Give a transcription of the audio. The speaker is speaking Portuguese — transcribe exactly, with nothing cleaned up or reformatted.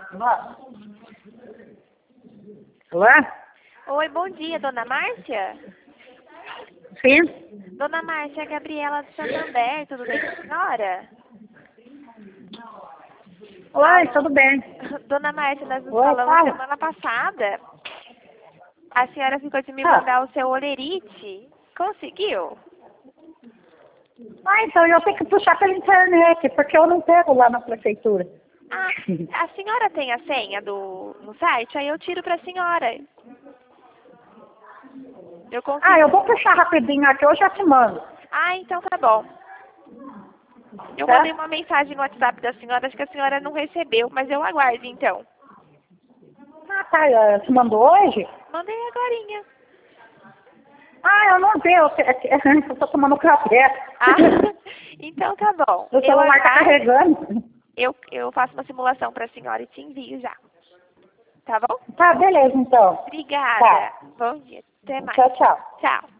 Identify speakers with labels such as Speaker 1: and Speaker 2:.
Speaker 1: Olá?
Speaker 2: Oi, bom dia, dona Márcia?
Speaker 1: Sim?
Speaker 2: Dona Márcia, é a Gabriela do Santander, tudo bem com a senhora?
Speaker 1: Oi,
Speaker 2: Alô?
Speaker 1: tudo bem?
Speaker 2: Dona Márcia, nós nos
Speaker 1: Oi,
Speaker 2: falamos
Speaker 1: fala.
Speaker 2: semana passada. A senhora ficou de me
Speaker 1: Ah.
Speaker 2: mandar o seu olerite. Conseguiu?
Speaker 1: Ah, então eu tenho que puxar pela internet, porque eu não pego lá na prefeitura.
Speaker 2: Ah, a senhora tem a senha do no site? Aí eu tiro pra senhora. Eu consigo.
Speaker 1: Ah, eu vou puxar rapidinho aqui, eu já te mando.
Speaker 2: Ah, então tá bom. Eu
Speaker 1: Tá?
Speaker 2: mandei uma mensagem no WhatsApp da senhora, acho que a senhora não recebeu, mas eu aguardo então.
Speaker 1: Ah, tá, eh, você mandou hoje?
Speaker 2: Mandei agorinha.
Speaker 1: Ah, eu não vi, eu, eu tô tomando café.
Speaker 2: Ah, então tá bom.
Speaker 1: O
Speaker 2: Eu
Speaker 1: celular tá
Speaker 2: aguardo,
Speaker 1: carregando.
Speaker 2: eu, eu faço uma simulação pra senhora e te envio já. Tá bom?
Speaker 1: Tá, beleza então.
Speaker 2: Obrigada.
Speaker 1: Tá.
Speaker 2: Bom dia. Até mais.
Speaker 1: Tchau, tchau.
Speaker 2: Tchau.